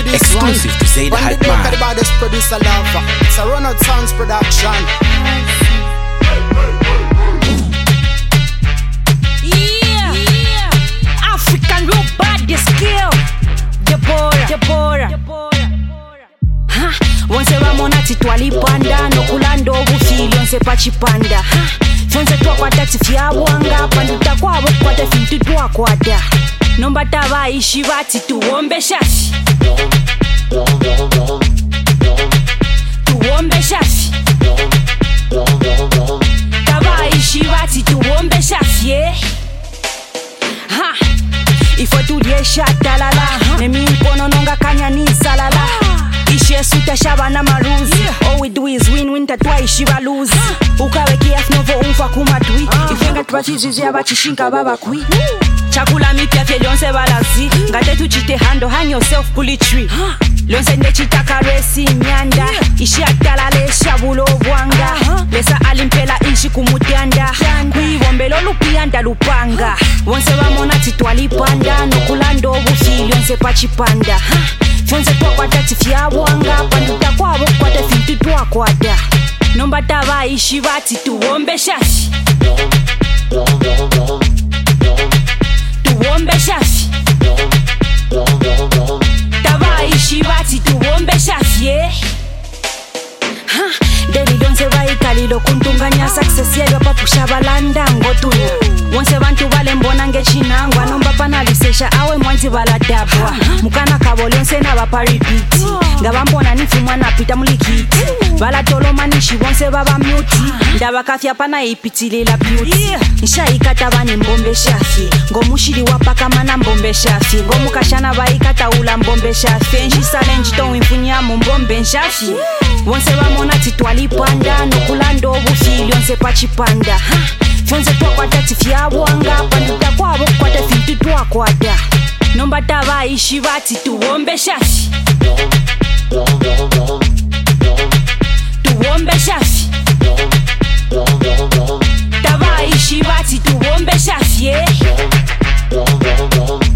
this exclusive one. to say the One hype the man. the baddest producer lover. It's a Ronald Sounds production. Yeah. African real baddest skill. Deborah. Ha, wonse vamona titwalipanda nokulanda obufili onse pachipanda. Ha, fyonse twakwata tifyabwanga panduta kwabo kukwata fintu twakwata nomba tavaishi vati tuwombe shafi tavaishi vati tuwombe shafi ha ifo tudye shatalala neminkono nonga kanyanisa ishesuta shabana maruzi all we do is win tatwaishi baluzi ukawekiaf novo umfa kumatwi ifenga tubachizizia abachishinga babakwi chakula mipya fye lyonse balazi ngate tuchite hando hang yourself kulitri lyonse ndechitaka resi nyanda ishi atalale shabulo bwanga lesa alimpela ishi kumutyanda kuibombelo lupiyanda lupanga wonse bamona titwalipanda nokulanda obufili lyonse pachipanda fyonse twakwata tifyabwanga panduta kwabo kukwata fintu twakwata nomba tavaishi vati tuwombe shafi tavaishi vati tuwombe shafi deli donse vaikalilo kuntunganya success yelyo papusha balanda ngotunya wonse bantu balembona ngechinangwa nomba panalisesha awe mwanzi baladabwa mukana kabo lyonse nabaparipiti nga bambona nifumwa napita mulikiti balatolomanishi bonse babamyuti ndabakafya pana ipitilila beauty nshayikata bane mbombe shafi ngomushiri wapakamana mbombe shafi ngomukashana bayikataula mbombe shafi nshisale njitowimfunyamu mbombe shafi wonse bamona titwalipanda nokulanda obufili onse pachipanda fyonse twakwata tifyabwanga panduta kwabo kukwata fintu twakwata nomba tavaishi vati tuwombe shafi tavaishi vati tuwombe shafi